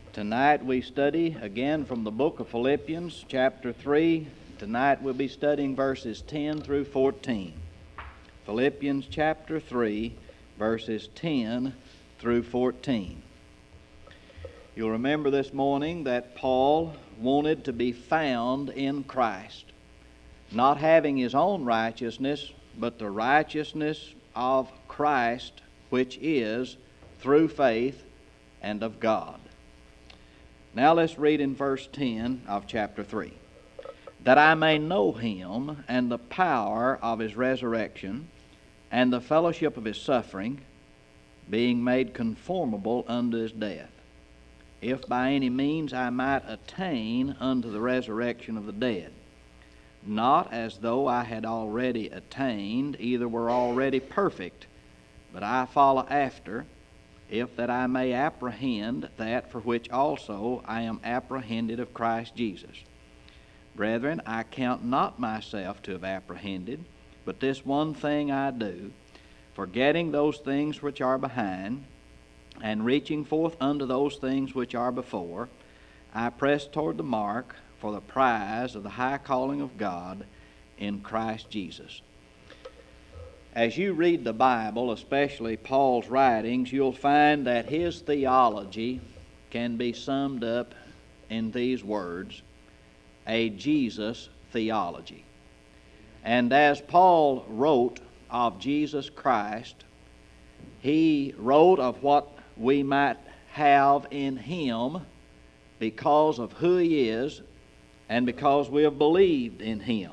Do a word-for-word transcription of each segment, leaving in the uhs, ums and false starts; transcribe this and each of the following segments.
Tonight we study again from the book of Philippians, chapter three. Tonight we'll be studying verses ten through fourteen. Philippians chapter three, verses ten through fourteen. You'll remember this morning that Paul wanted to be found in Christ, not having his own righteousness, but the righteousness of Christ, which is through faith and of God. Now let's read in verse ten of chapter three. That I may know him and the power of his resurrection and the fellowship of his suffering, being made conformable unto his death, if by any means I might attain unto the resurrection of the dead. Not as though I had already attained, either were already perfect, but I follow after, if that I may apprehend that for which also I am apprehended of Christ Jesus. Brethren, I count not myself to have apprehended, but this one thing I do, forgetting those things which are behind, and reaching forth unto those things which are before, I press toward the mark for the prize of the high calling of God in Christ Jesus. As you read the Bible, especially Paul's writings, you'll find that his theology can be summed up in these words: a Jesus theology. And as Paul wrote of Jesus Christ, he wrote of what we might have in him because of who he is and because we have believed in him.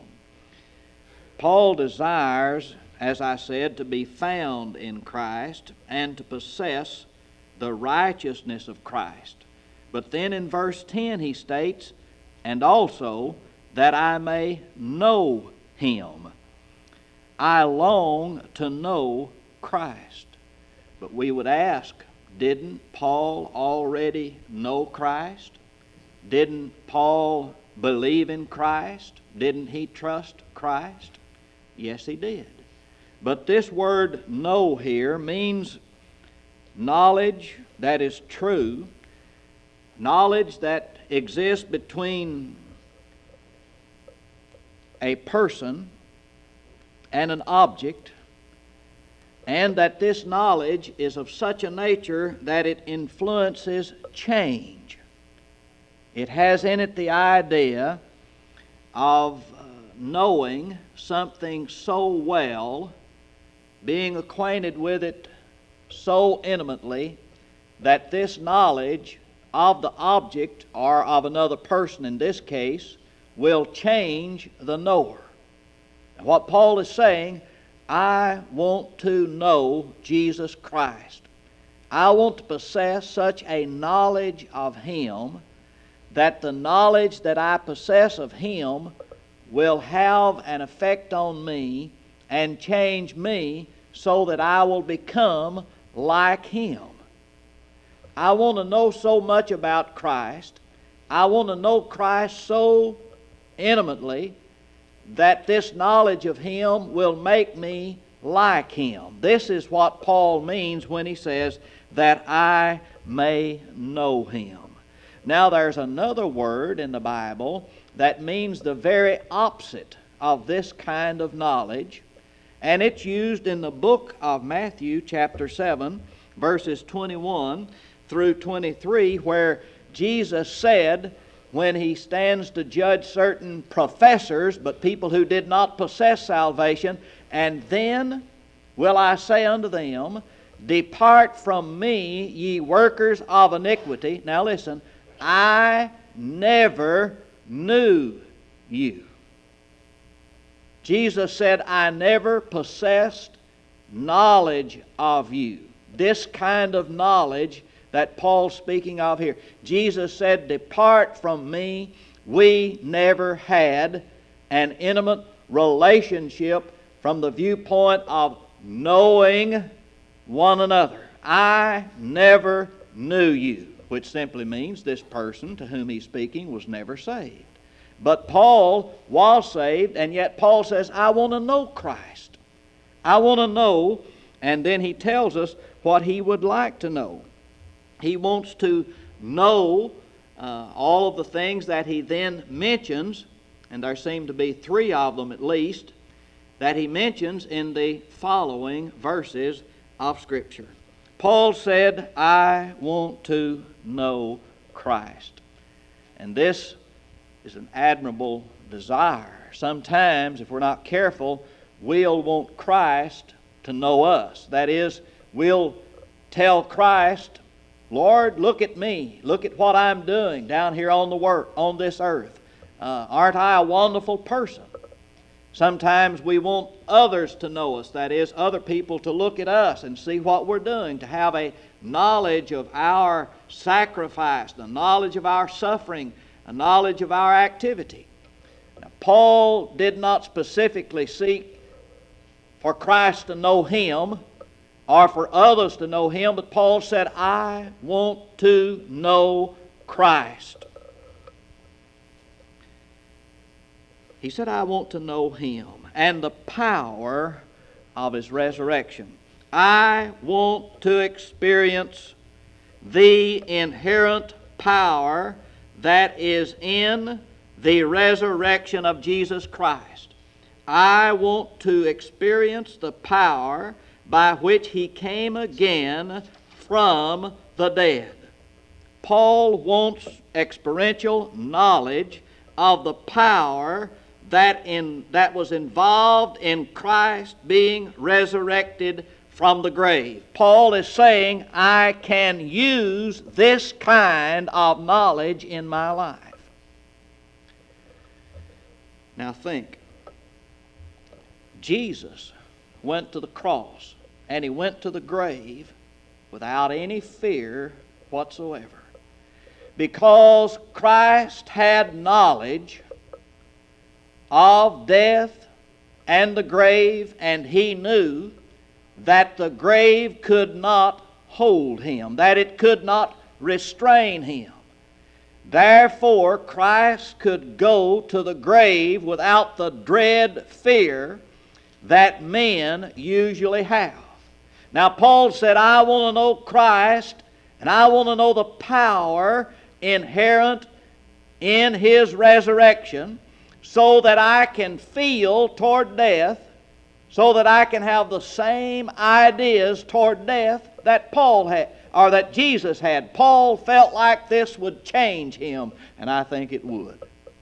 Paul desires, as I said, to be found in Christ and to possess the righteousness of Christ. But then in verse ten he states, and also that I may know him. I long to know Christ. But we would ask, didn't Paul already know Christ? Didn't Paul believe in Christ? Didn't he trust Christ? Yes, he did. But this word know here means knowledge that is true, knowledge that exists between a person and an object, and that this knowledge is of such a nature that it influences change. It has in it the idea of uh, knowing something so well, being acquainted with it so intimately, that this knowledge of the object, or of another person in this case, will change the knower. And what Paul is saying, I want to know Jesus Christ. I want to possess such a knowledge of him that the knowledge that I possess of him will have an effect on me and change me so that I will become like him. I want to know so much about Christ. I want to know Christ so intimately that this knowledge of him will make me like him. This is what Paul means when he says that I may know him. Now there's another word in the Bible that means the very opposite of this kind of knowledge, and it's used in the book of Matthew chapter seven, verses twenty-one through twenty-three, where Jesus said, when he stands to judge certain professors, but people who did not possess salvation, and then will I say unto them, depart from me, ye workers of iniquity. Now listen, I never knew you. Jesus said, I never possessed knowledge of you. This kind of knowledge that Paul's speaking of here. Jesus said, depart from me. We never had an intimate relationship from the viewpoint of knowing one another. I never knew you, which simply means this person to whom he's speaking was never saved. But Paul was saved, and yet Paul says, I want to know Christ. I want to know, and then he tells us what he would like to know. He wants to know uh, all of the things that he then mentions, and there seem to be three of them at least, that he mentions in the following verses of Scripture. Paul said, I want to know Christ. And this is an admirable desire. Sometimes, if we're not careful, we'll want Christ to know us. That is, we'll tell Christ, Lord, look at me. Look at what I'm doing down here on the work, on this earth. Uh, aren't I a wonderful person? Sometimes we want others to know us. That is, other people to look at us and see what we're doing, to have a knowledge of our sacrifice, the knowledge of our suffering, a knowledge of our activity. Now, Paul did not specifically seek for Christ to know him or for others to know him, but Paul said, I want to know Christ. He said, I want to know him and the power of his resurrection. I want to experience the inherent power that is in the resurrection of Jesus Christ. I want to experience the power by which he came again from the dead. Paul wants experiential knowledge of the power that in that was involved in Christ being resurrected from the grave. Paul is saying, I can use this kind of knowledge in my life. Now think. Jesus went to the cross and he went to the grave without any fear whatsoever. Because Christ had knowledge of death and the grave, and he knew that the grave could not hold him, that it could not restrain him. Therefore, Christ could go to the grave without the dread fear that men usually have. Now, Paul said, I want to know Christ, and I want to know the power inherent in his resurrection, so that I can feel toward death, so that I can have the same ideas toward death that Paul had, or that Jesus had. Paul felt like this would change him, and I think it would.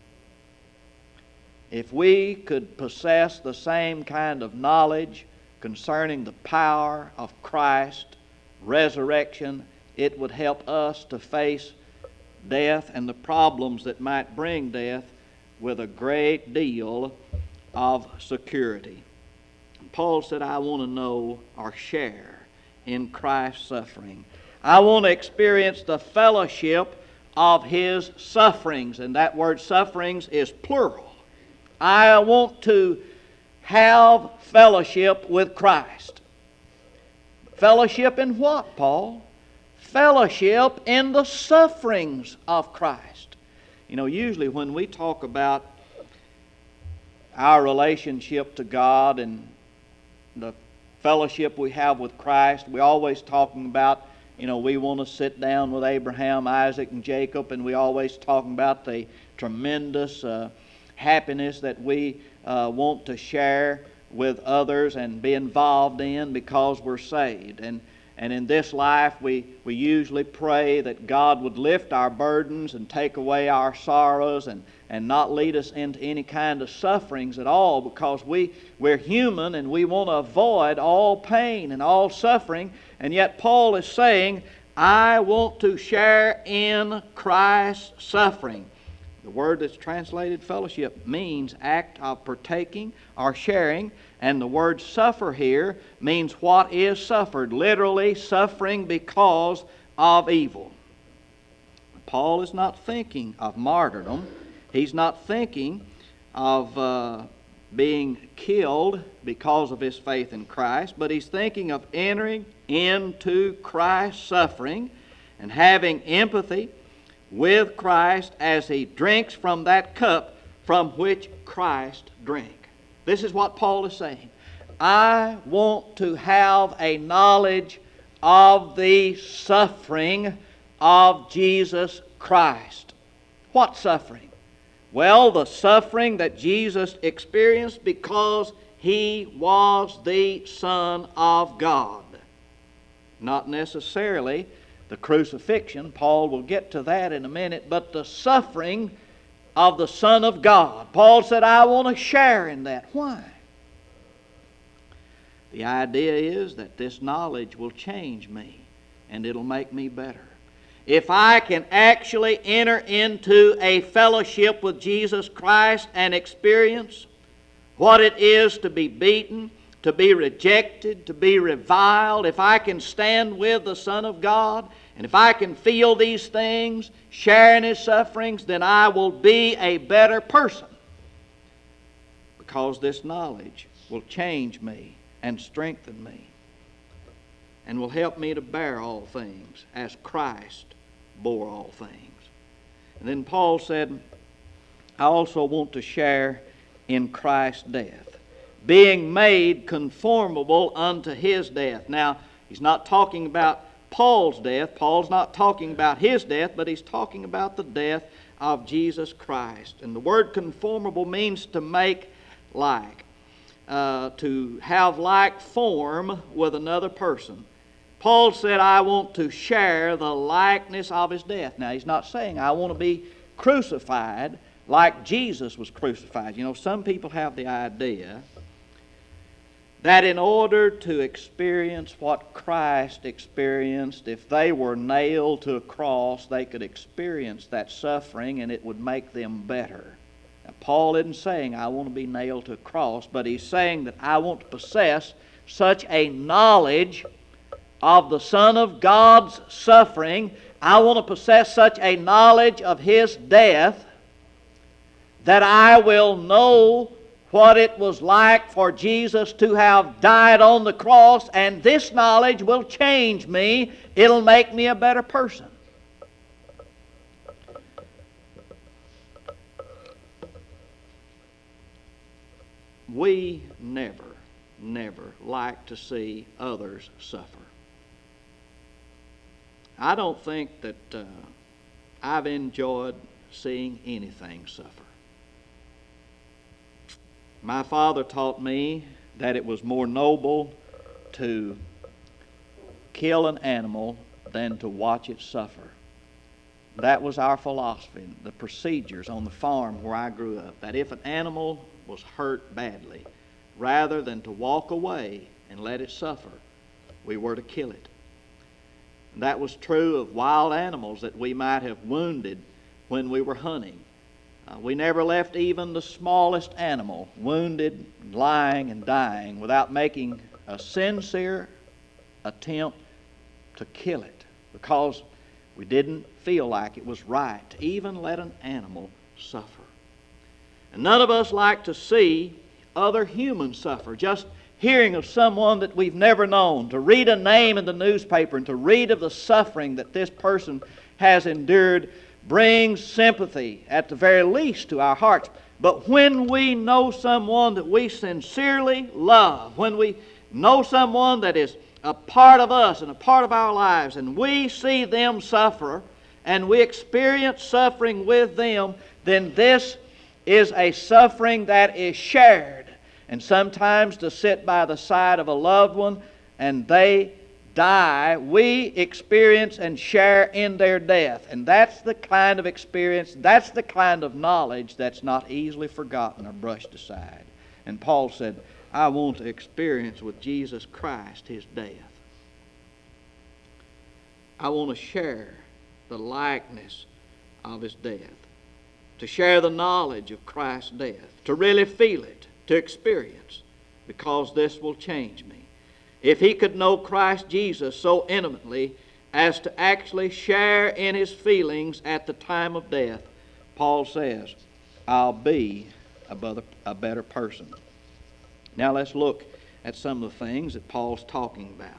If we could possess the same kind of knowledge concerning the power of Christ's resurrection, it would help us to face death and the problems that might bring death with a great deal of security. Paul said, I want to know or share in Christ's suffering. I want to experience the fellowship of his sufferings. And that word sufferings is plural. I want to have fellowship with Christ. Fellowship in what, Paul? Fellowship in the sufferings of Christ. You know, usually when we talk about our relationship to God and the fellowship we have with Christ, we're always talking about, you know, we want to sit down with Abraham, Isaac, and Jacob, and we always talking about the tremendous uh, happiness that we uh, want to share with others and be involved in because we're saved. And And in this life, we, we usually pray that God would lift our burdens and take away our sorrows and, and not lead us into any kind of sufferings at all, because we, we're human and we want to avoid all pain and all suffering. And yet Paul is saying, I want to share in Christ's suffering. The word that's translated fellowship means act of partaking or sharing, and the word suffer here means what is suffered, literally suffering because of evil. Paul is not thinking of martyrdom. He's not thinking of uh, being killed because of his faith in Christ, but he's thinking of entering into Christ's suffering and having empathy with Christ as he drinks from that cup from which Christ drank. This is what Paul is saying. I want to have a knowledge of the suffering of Jesus Christ. What suffering? Well, the suffering that Jesus experienced because He was the Son of God. Not necessarily the crucifixion. Paul will get to that in a minute. But the suffering of the Son of God. Paul said, I want to share in that. Why? The idea is that this knowledge will change me and it'll make me better. If I can actually enter into a fellowship with Jesus Christ and experience what it is to be beaten, to be rejected, to be reviled, if I can stand with the Son of God, and if I can feel these things, share in His sufferings, then I will be a better person. Because this knowledge will change me and strengthen me, and will help me to bear all things as Christ bore all things. And then Paul said, I also want to share in Christ's death, being made conformable unto His death. Now, he's not talking about Paul's death. Paul's not talking about his death, but he's talking about the death of Jesus Christ. And the word conformable means to make like, uh, to have like form with another person. Paul said, I want to share the likeness of His death. Now, he's not saying, I want to be crucified like Jesus was crucified. You know, some people have the idea that in order to experience what Christ experienced, if they were nailed to a cross, they could experience that suffering and it would make them better. Now, Paul isn't saying, I want to be nailed to a cross, but he's saying that I want to possess such a knowledge of the Son of God's suffering. I want to possess such a knowledge of His death that I will know what it was like for Jesus to have died on the cross, and this knowledge will change me. It'll make me a better person. We never, never like to see others suffer. I don't think that uh, I've enjoyed seeing anything suffer. My father taught me that it was more noble to kill an animal than to watch it suffer. That was our philosophy, the procedures on the farm where I grew up, that if an animal was hurt badly, rather than to walk away and let it suffer, we were to kill it. And that was true of wild animals that we might have wounded when we were hunting. Uh, we never left even the smallest animal wounded, lying, and dying without making a sincere attempt to kill it, because we didn't feel like it was right to even let an animal suffer. And none of us like to see other humans suffer. Just hearing of someone that we've never known, to read a name in the newspaper and to read of the suffering that this person has endured, brings sympathy at the very least to our hearts. But when we know someone that we sincerely love, when we know someone that is a part of us and a part of our lives, and we see them suffer and we experience suffering with them, then this is a suffering that is shared. And sometimes to sit by the side of a loved one and they die, we experience and share in their death. And that's the kind of experience, that's the kind of knowledge that's not easily forgotten or brushed aside. And Paul said, I want to experience with Jesus Christ His death. I want to share the likeness of His death, to share the knowledge of Christ's death, to really feel it, to experience, because this will change me. If he could know Christ Jesus so intimately as to actually share in His feelings at the time of death, Paul says, I'll be a better, a better person. Now let's look at some of the things that Paul's talking about.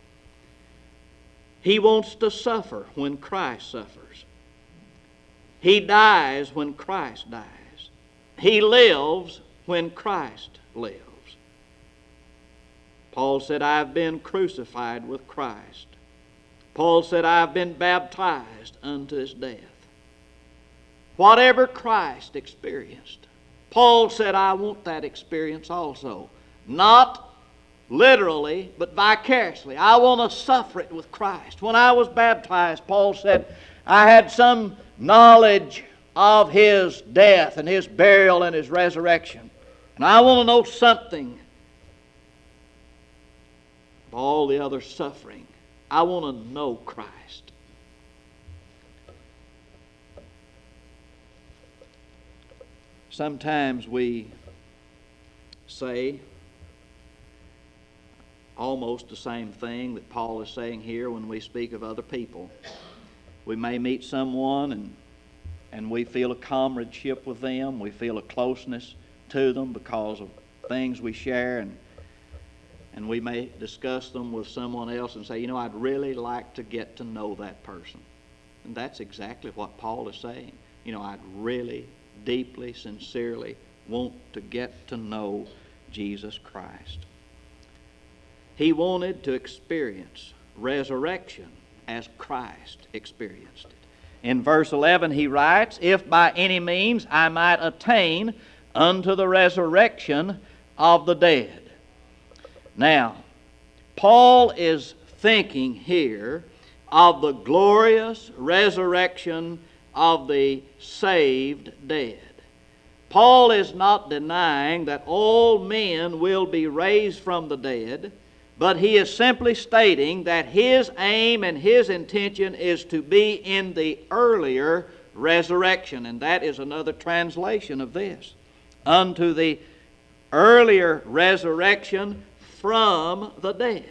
He wants to suffer when Christ suffers. He dies when Christ dies. He lives when Christ lives. Paul said, I've been crucified with Christ. Paul said, I have been baptized unto his death. Whatever Christ experienced, Paul said, I want that experience also. Not literally, but vicariously. I want to suffer it with Christ. When I was baptized, Paul said, I had some knowledge of his death and his burial and his resurrection. And I want to know something of all the other suffering. I want to know Christ. Sometimes we say almost the same thing that Paul is saying here when we speak of other people. We may meet someone and and we feel a comradeship with them. We feel a closeness to them because of things we share, and and we may discuss them with someone else and say, you know, I'd really like to get to know that person. And that's exactly what Paul is saying. You know, I'd really, deeply, sincerely want to get to know Jesus Christ. He wanted to experience resurrection as Christ experienced it. In verse eleven he writes, if by any means I might attain unto the resurrection of the dead. Now, Paul is thinking here of the glorious resurrection of the saved dead. Paul is not denying that all men will be raised from the dead, but he is simply stating that his aim and his intention is to be in the earlier resurrection. And that is another translation of this. Unto the earlier resurrection from the dead.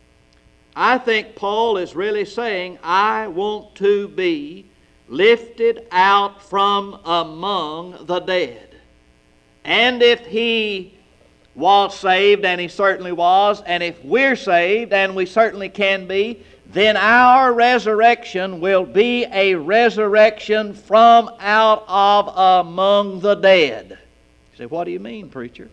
I think Paul is really saying, I want to be lifted out from among the dead. And if he was saved, and he certainly was, and if we're saved, and we certainly can be, then our resurrection will be a resurrection from out of among the dead. You say, what do you mean, preacher?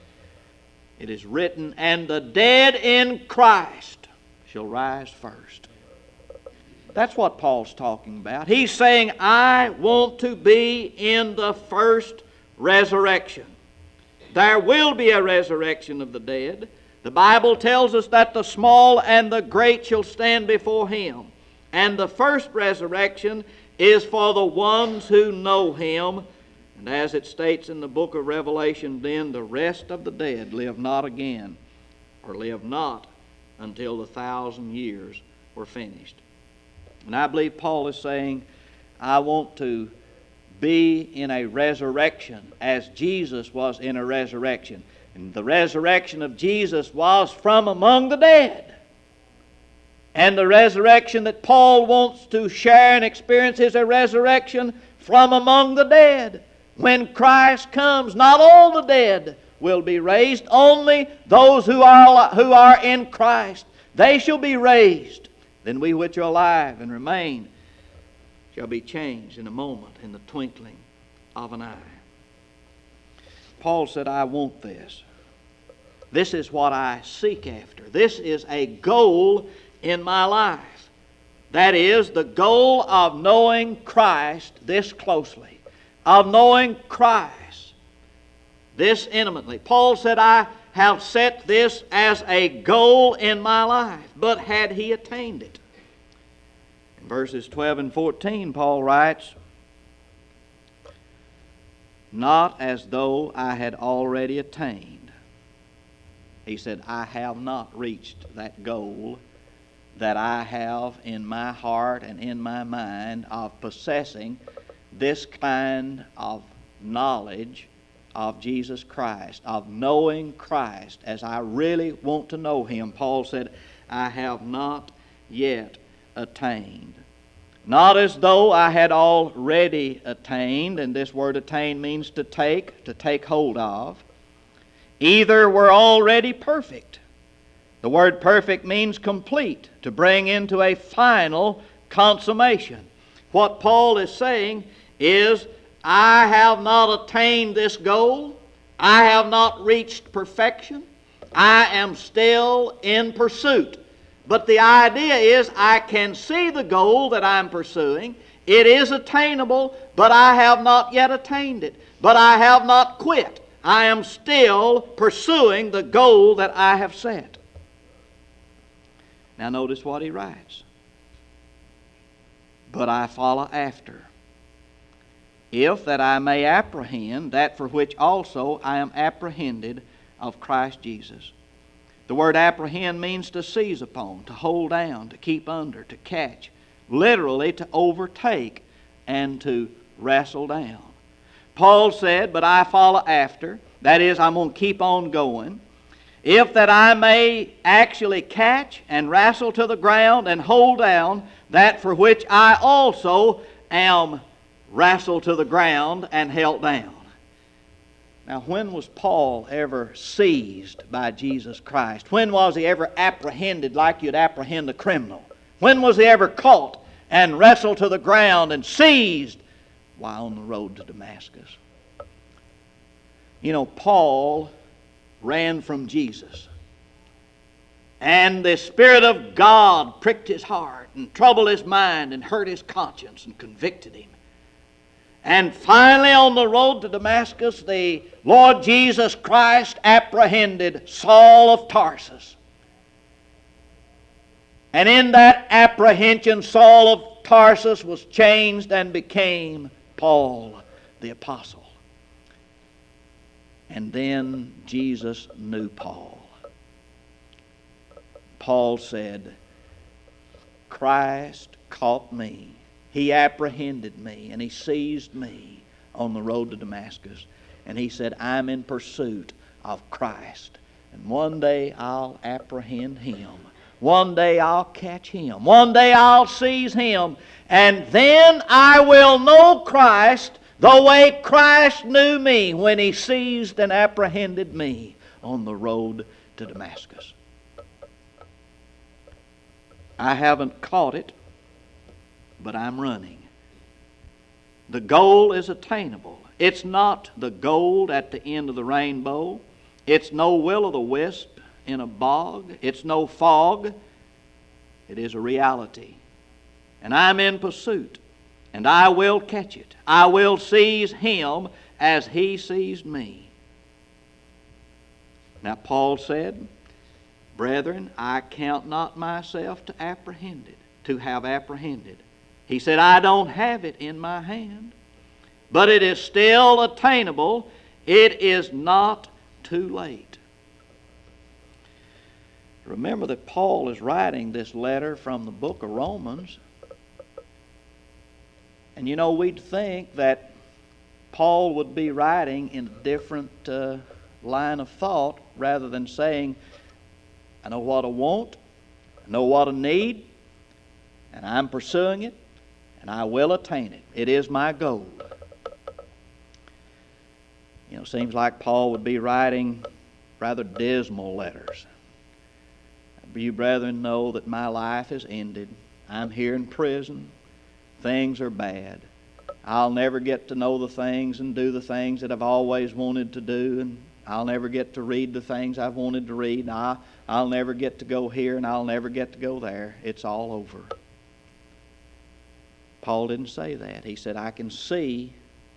It is written, and the dead in Christ shall rise first. That's what Paul's talking about. He's saying, I want to be in the first resurrection. There will be a resurrection of the dead. The Bible tells us that the small and the great shall stand before Him. And the first resurrection is for the ones who know Him. And as it states in the book of Revelation, then the rest of the dead live not again, or live not until the thousand years were finished. And I believe Paul is saying, I want to be in a resurrection as Jesus was in a resurrection. And the resurrection of Jesus was from among the dead. And the resurrection that Paul wants to share and experience is a resurrection from among the dead. When Christ comes, not all the dead will be raised, only those who are, who are in Christ. They shall be raised. Then we which are alive and remain shall be changed in a moment, in the twinkling of an eye. Paul said, I want this. This is what I seek after. This is a goal in my life. That is the goal of knowing Christ this closely, of knowing Christ this intimately. Paul said, I have set this as a goal in my life. But had he attained it? In verses twelve and fourteen, Paul writes, not as though I had already attained. He said, I have not reached that goal that I have in my heart and in my mind of possessing this kind of knowledge of Jesus Christ, of knowing Christ as I really want to know Him. Paul said, I have not yet attained. Not as though I had already attained, and this word attain means to take, to take hold of. Either were already perfect. The word perfect means complete, to bring into a final consummation. What Paul is saying is, I have not attained this goal. I have not reached perfection. I am still in pursuit. But the idea is I can see the goal that I'm pursuing. It is attainable, but I have not yet attained it. But I have not quit. I am still pursuing the goal that I have set. Now notice what he writes. But I follow after, if that I may apprehend that for which also I am apprehended of Christ Jesus. The word apprehend means to seize upon, to hold down, to keep under, to catch. Literally to overtake and to wrestle down. Paul said, but I follow after. That is, I'm going to keep on going. If that I may actually catch and wrestle to the ground and hold down that for which I also am wrestled to the ground and held down. Now, when was Paul ever seized by Jesus Christ? When was he ever apprehended like you'd apprehend a criminal? When was he ever caught and wrestled to the ground and seized while on the road to Damascus? You know, Paul ran from Jesus. And the Spirit of God pricked his heart and troubled his mind and hurt his conscience and convicted him. And finally on the road to Damascus, the Lord Jesus Christ apprehended Saul of Tarsus. And in that apprehension, Saul of Tarsus was changed and became Paul the Apostle. And then Jesus knew Paul. Paul said, Christ caught me. He apprehended me and he seized me on the road to Damascus. And he said, I'm in pursuit of Christ. And one day I'll apprehend him. One day I'll catch him. One day I'll seize him. And then I will know Christ the way Christ knew me when he seized and apprehended me on the road to Damascus. I haven't caught it, but I'm running. The goal is attainable. It's not the gold at the end of the rainbow. It's no will-o'-the-wisp in a bog. It's no fog. It is a reality. And I'm in pursuit. And I will catch it. I will seize him as he seized me. Now Paul said, Brethren, I count not myself to apprehend it, to have apprehended. He said, I don't have it in my hand, but it is still attainable. It is not too late. Remember that Paul is writing this letter from the book of Romans. And you know, we'd think that Paul would be writing in a different uh, line of thought rather than saying, I know what I want, I know what I need, and I'm pursuing it, and I will attain it. It is my goal. You know, it seems like Paul would be writing rather dismal letters. You brethren know that my life is ended. I'm here in prison. Things are bad. I'll never get to know the things and do the things that I've always wanted to do, and I'll never get to read the things I've wanted to read, and I, I'll never get to go here, and I'll never get to go there. It's all over. Paul didn't say that. He said, I can see,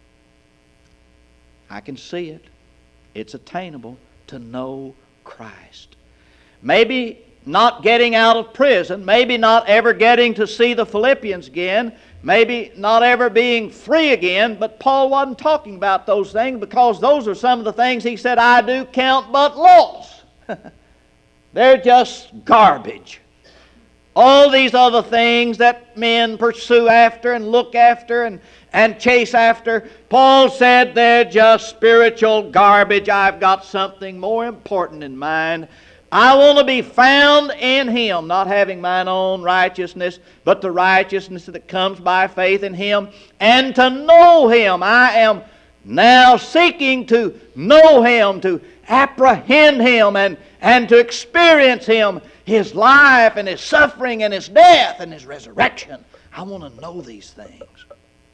I can see it. It's attainable to know Christ. Maybe not getting out of prison, maybe not ever getting to see the Philippians again, maybe not ever being free again, but Paul wasn't talking about those things because those are some of the things he said, I do count but loss. They're just garbage. All these other things that men pursue after and look after and, and chase after, Paul said they're just spiritual garbage. I've got something more important in mind. I want to be found in Him, not having mine own righteousness, but the righteousness that comes by faith in Him, and to know Him. I am now seeking to know Him, to apprehend Him, and, and to experience Him, His life and His suffering and His death and His resurrection. I want to know these things.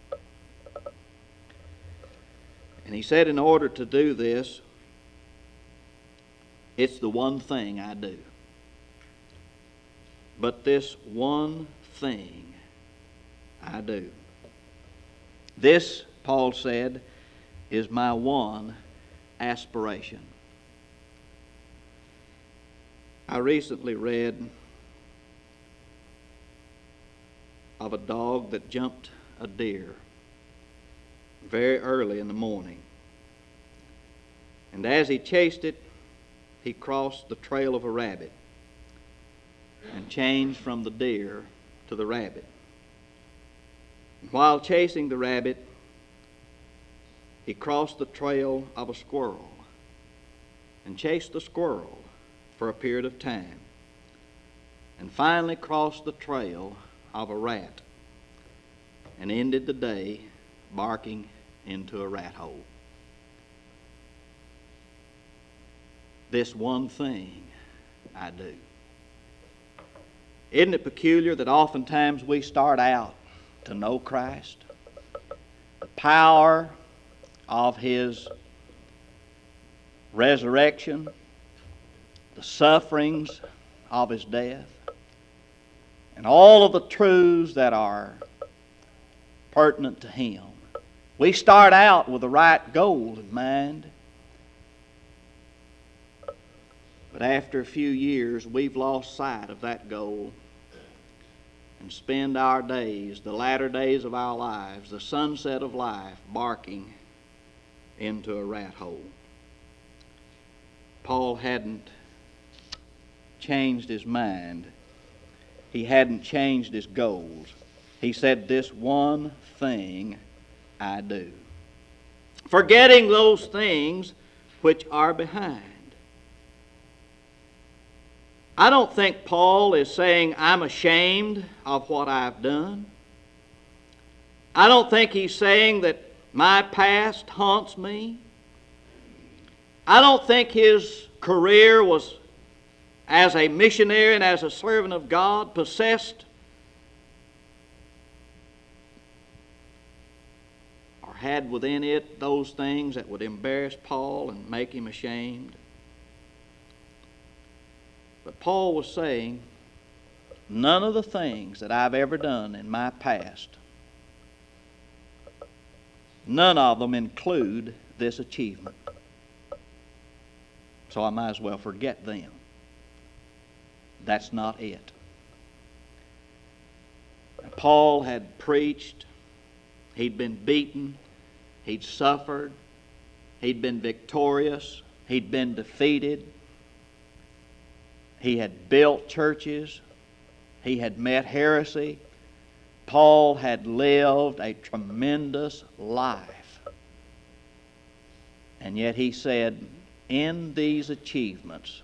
And he said in order to do this, it's the one thing I do. but this one thing I do. This, Paul said, is my one aspiration. I recently read of a dog that jumped a deer very early in the morning. And as he chased it, he crossed the trail of a rabbit and changed from the deer to the rabbit. And while chasing the rabbit, he crossed the trail of a squirrel and chased the squirrel for a period of time, and finally crossed the trail of a rat and ended the day barking into a rat hole. This one thing I do. Isn't it peculiar that oftentimes we start out to know Christ, the power of His resurrection, the sufferings of His death, and all of the truths that are pertinent to Him. We start out with the right goal in mind, but after a few years we've lost sight of that goal and spend our days, the latter days of our lives, the sunset of life, barking into a rat hole. Paul hadn't changed his mind. He hadn't changed his goals. He said, this one thing I do. Forgetting those things which are behind. I don't think Paul is saying, I'm ashamed of what I've done. I don't think he's saying that my past haunts me. I don't think his career was, as a missionary and as a servant of God, possessed or had within it those things that would embarrass Paul and make him ashamed. But Paul was saying, none of the things that I've ever done in my past, none of them include this achievement. So I might as well forget them. That's not it. Paul had preached, he'd been beaten, he'd suffered, he'd been victorious, he'd been defeated. He had built churches. He had met heresy. Paul had lived a tremendous life. And yet he said, in these achievements,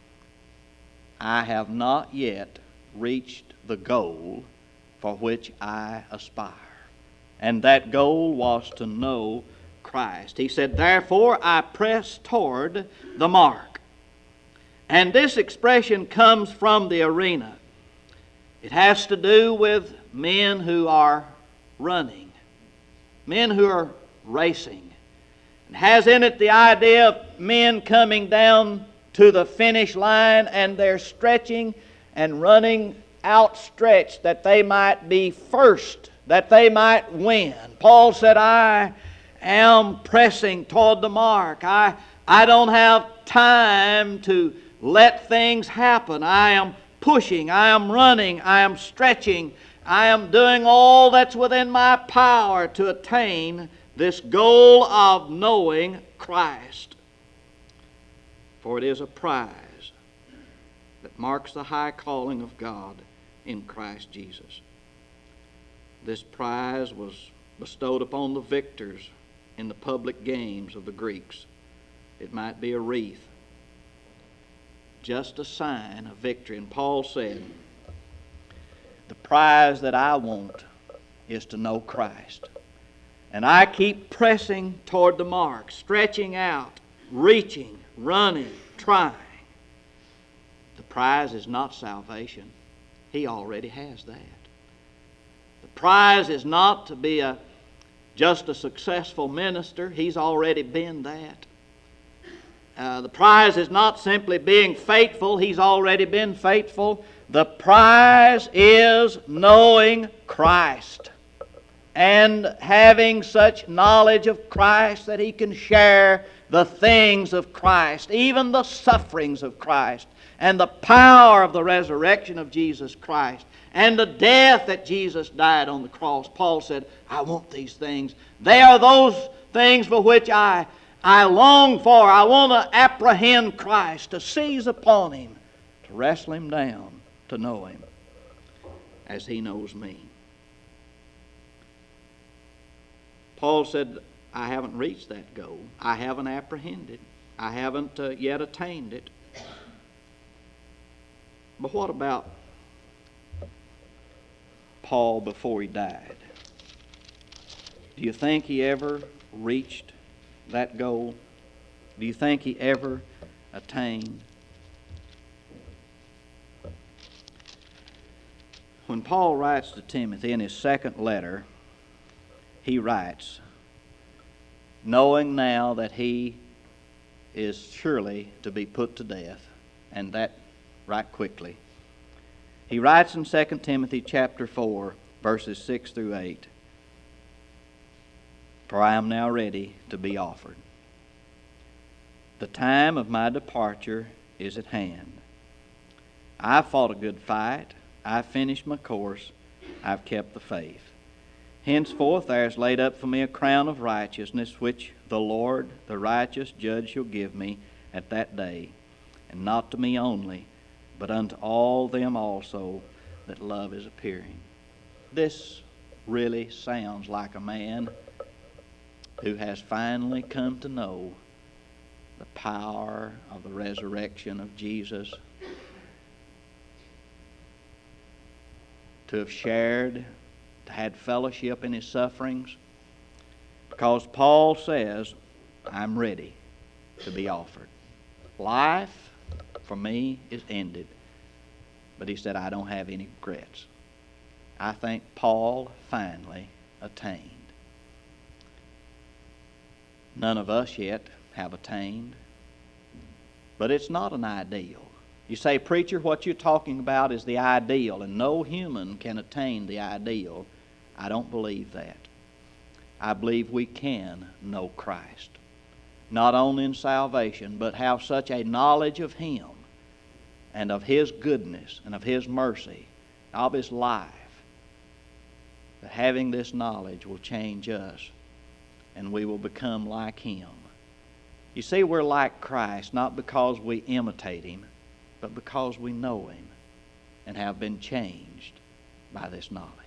I have not yet reached the goal for which I aspire. And that goal was to know Christ. He said, therefore I press toward the mark. And this expression comes from the arena. It has to do with men who are running, men who are racing. It has in it the idea of men coming down to the finish line and they're stretching and running outstretched that they might be first, that they might win. Paul said, I am pressing toward the mark. I, I don't have time to let things happen. I am pushing, I am running, I am stretching, I am doing all that's within my power to attain this goal of knowing Christ. For it is a prize that marks the high calling of God in Christ Jesus. This prize was bestowed upon the victors in the public games of the Greeks. It might be a wreath, just a sign of victory. And Paul said, the prize that I want is to know Christ. And I keep pressing toward the mark, stretching out, reaching, running, trying. The prize is not salvation. He already has that. The prize is not to be a just a successful minister. He's already been that. Uh, the prize is not simply being faithful. He's already been faithful. The prize is knowing Christ and having such knowledge of Christ that he can share the things of Christ, even the sufferings of Christ, and the power of the resurrection of Jesus Christ, and the death that Jesus died on the cross. Paul said, I want these things. They are those things for which I, I long for. I want to apprehend Christ, to seize upon him, to wrestle him down, to know him as he knows me. Paul said, I haven't reached that goal. I haven't apprehended. I haven't uh, yet attained it. But what about Paul before he died? Do you think he ever reached that goal? Do you think he ever attained? When Paul writes to Timothy in his second letter, he writes, knowing now that he is surely to be put to death, and that right quickly. He writes in Second Timothy chapter four, verses six through eight, for I am now ready to be offered. The time of my departure is at hand. I've fought a good fight. I've finished my course. I've kept the faith. Henceforth there is laid up for me a crown of righteousness, which the Lord, the righteous judge, shall give me at that day, and not to me only, but unto all them also that love is appearing. This really sounds like a man who has finally come to know the power of the resurrection of Jesus, to have shared, to had fellowship in his sufferings, because Paul says, I'm ready to be offered. Life for me is ended. But he said, I don't have any regrets. I think Paul finally attained. None of us yet have attained. But it's not an ideal. You say, preacher, what you're talking about is the ideal, and no human can attain the ideal. I don't believe that. I believe we can know Christ, not only in salvation, but have such a knowledge of him and of his goodness and of his mercy, of his life, that having this knowledge will change us and we will become like him. You see, we're like Christ not because we imitate him, but because we know him and have been changed by this knowledge.